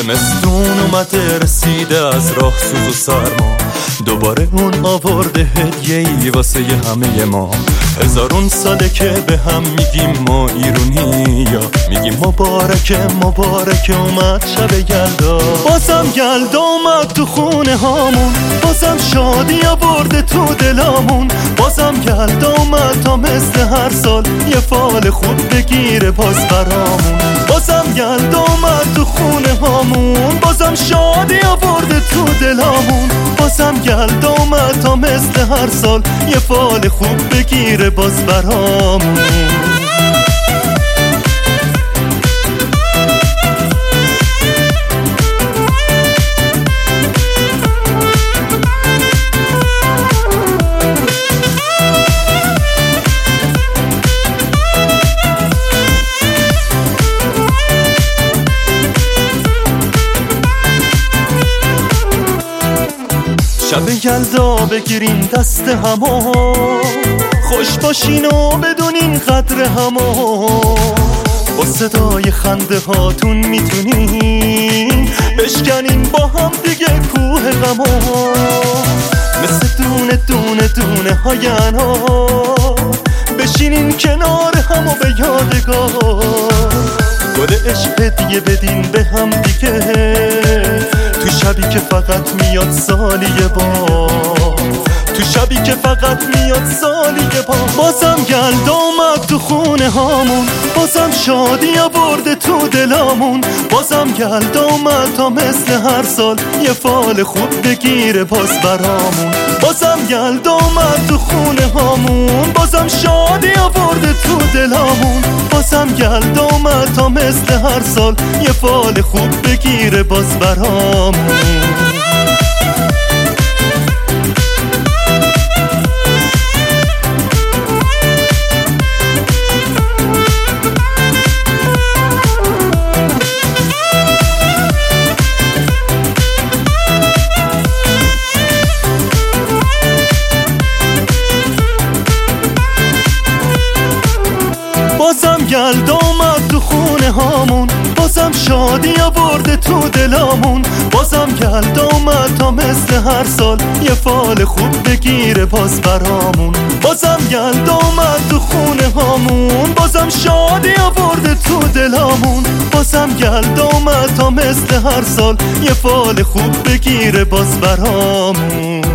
زمستون اومده رسیده از راه سوز و سرما، دوباره اون آورده هدیه‌ای واسه همه ما. هزارون ساله که به هم میگیم ما ایرونی، یا میگیم مبارکه مبارکه اومد شب یلدا. بازم یلدا اومد تو خونه هامون، بازم شادی آورده تو دلامون. بازم یلدا اومد تا مثل هر سال یه فال خوب بگیره باز برامون. بازم یلدا اومد تو خونه هامون، بازم شادی آورده تو دلامون. بازم یلدا اومد تا مثل هر سال یه فال خوب بگیره باز برامون. شب یلدا بگیرین دست همو، خوش باشین و بدونین قدر همو. با صدای خنده هاتون میتونین بشکنین با هم دیگه کوه غمو. مثل دونه دونه دونه های انار بشینین کنار همو به یادگار. گل عشق هدیه بدین به هم دیگه تو شبی که فقط میاد سالی یه بار. تو شبی که فقط میاد سالی یه بار. بازم یلدا اومد تو خونه هامون، بازم شادی آورده تو دلامون. بازم یلدا اومد تا مثل هر سال یه فال خوب بگیره باز برامون. بازم یلدا اومد تو خونه هامون، بازم شادی آورده تو دلامون. بازم یلدا اومد تا مثل هر سال یه فال خوب بگیره باز برامون. بازم یلدا اومد تو خونه هامون، بازم شادی آورده تو دلامون. بازم یلدا اومد تا مثل هر سال یه فال خوب بگیره باز برامون. بازم یلدا اومد تو خونه هامون، بازم شادی آورده تو دلامون. بازم یلدا اومد تا مثل هر سال یه فال خوب بگیره باز برامون.